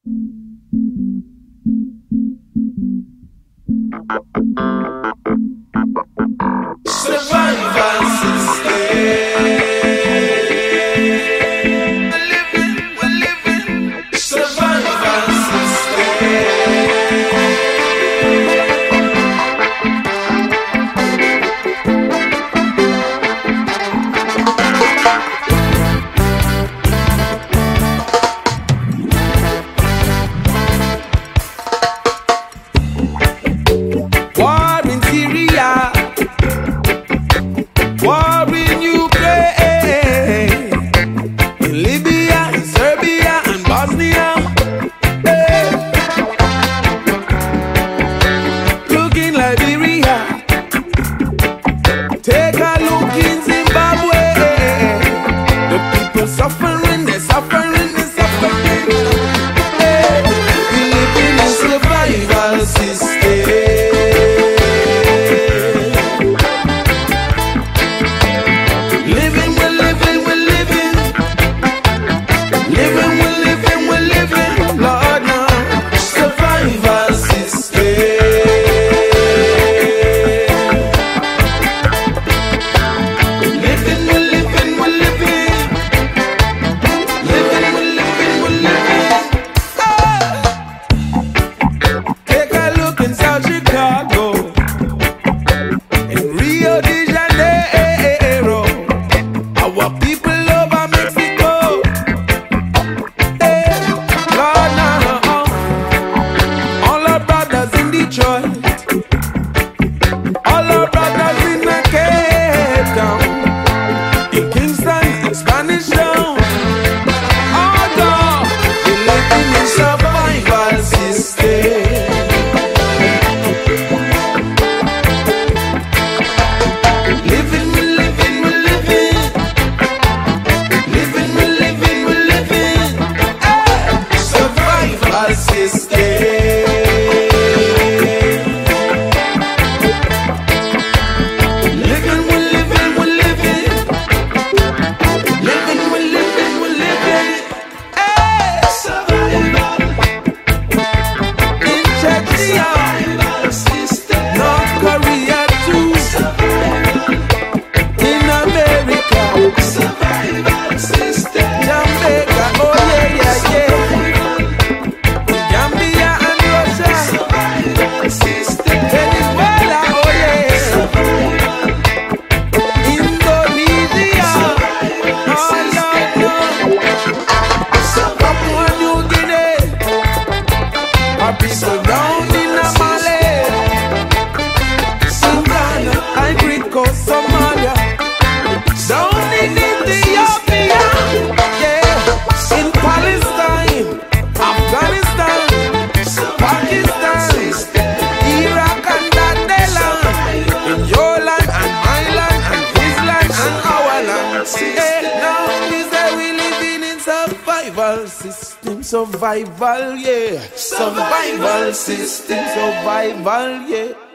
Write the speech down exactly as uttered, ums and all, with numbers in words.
Survival system. We're living, we're living. Survival War in Syria, war in Ukraine, in Libya, in Serbia, and Bosnia. Hey. Look in Liberia, take a look in Zimbabwe. The people suffering, they're suffering, they're suffering. Hey. We live in a survival system. Survival system, survival, yeah. Survival system, survival, yeah.